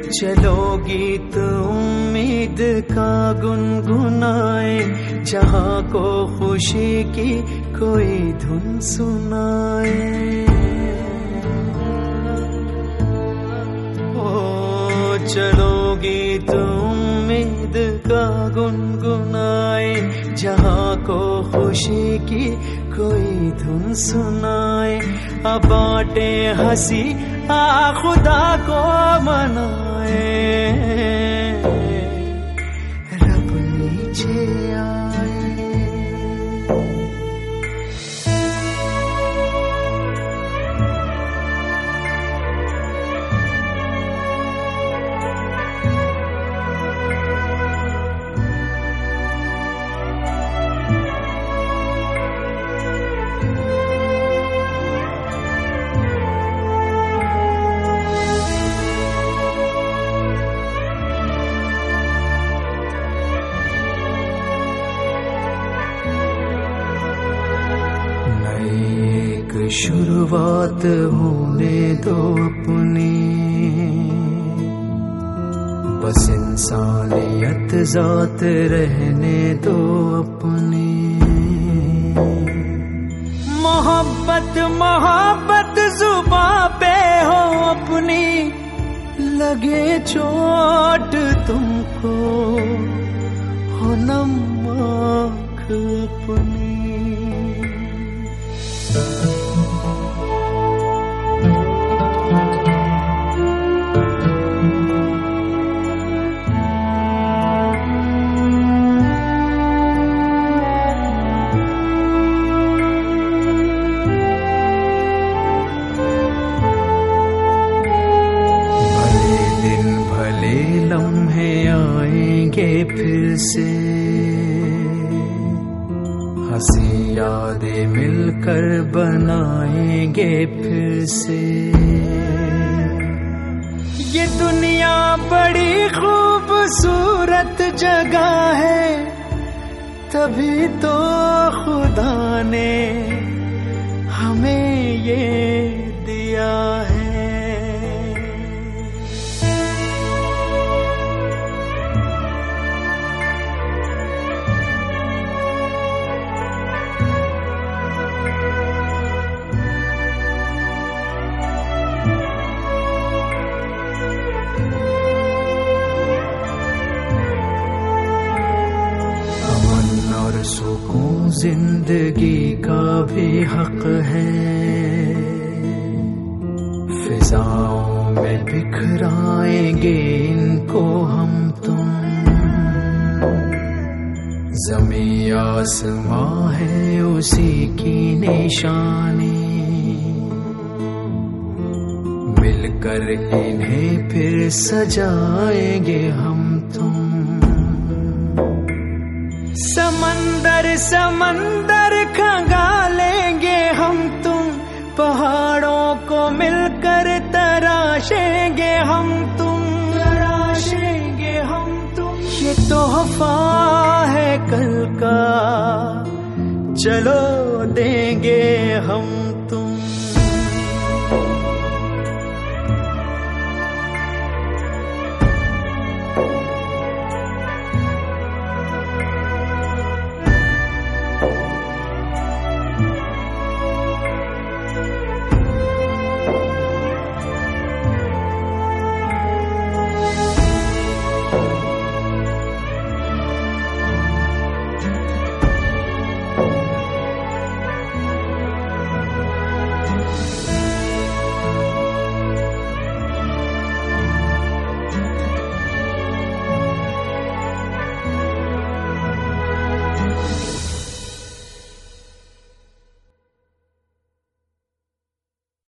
चलो गीत उम्मीद का गुनगुनाए, जहाँ को खुशी की कोई धुन सुनाए। ओ चलो गीत उम्मीद का गुनगुनाए, जहाँ को खुशी की कोई धुन सुनाए। अब बांटे हंसी आ खुदा को मनाए, रब नीचे आए। शुरुआत होने दो अपनी, बस इंसानियत जात रहने दो अपनी। मोहब्बत मोहब्बत जुबां पे हो अपनी, लगे चोट तुमको हो नमक अपनी। लम्हे आएंगे फिर से, हंसी यादें मिलकर बनाएंगे फिर से। ये दुनिया बड़ी खूबसूरत जगह है, तभी तो खुदा ने हमें ये दिया है। और सुकून जिंदगी का भी हक है, फिजाओं में बिखराएंगे इनको हम तुम। ज़मीं आसमां है उसी की निशानी, मिलकर इन्हें फिर सजाएंगे हम तुम। समंदर समंदर खंगालेंगे हम तुम, पहाड़ों को मिलकर तराशेंगे हम तुम, तराशेंगे हम तुम। ये तोहफा है कल का, चलो देंगे हम।